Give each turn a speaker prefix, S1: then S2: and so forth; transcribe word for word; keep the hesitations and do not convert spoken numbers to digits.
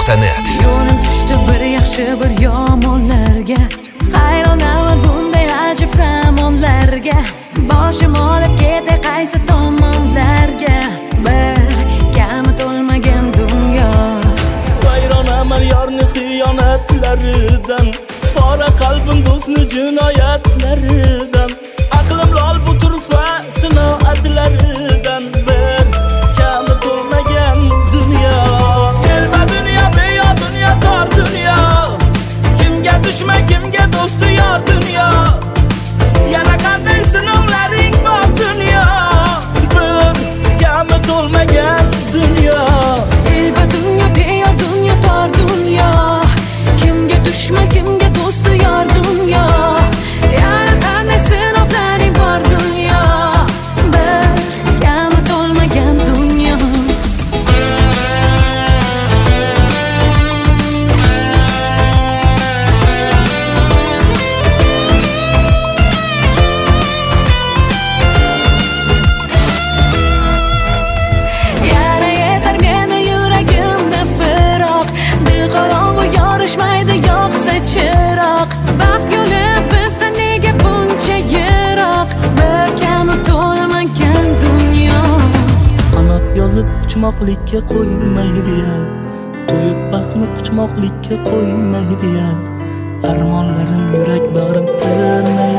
S1: nuqta net.
S2: Yo'lim tushdi bir yaxshi bir yomonlarga, hayronaman bunday ajib zamonlarga. Boshim olib ketay qaysi tomonlarga, bir kami to'lmagan dunyo.
S3: Hayronaman yorni xiyonatlaridan, pora qalbim do'stni jinoyatlaridan. Aqlim lol bu turfa sinoatlaridan, bir kami to'lmagan dunyo. Telba dunyo, beyor dunyo, tor dunyo. Kimga dushman, kimga do'sti yor dunyo. Yana qanday sinovlaring bor dunyo, bir kami to'lmagan dunyo.
S2: Telba dunyo, beyor dunyo, tor dunyo. Kimga dushman, kimga do'sti yor dunyo. Yana qanday sinovlaring bor dunyo, bir kami to'lmagan dunyo. Yana yetar meni yuragimda firoq, dil qorong'u yorishmaydi yoqsa chiroq. Baxt yo'li bizdan nega buncha yiroq, bir kami to'lmagan dunyo.
S3: Qanot yozib uchmoqlikka qo'ymaydi ya, to'yib baxtni quchmoqlikka qo'ymaydi ya. Armonlarim yurak bag'rim tilmaydi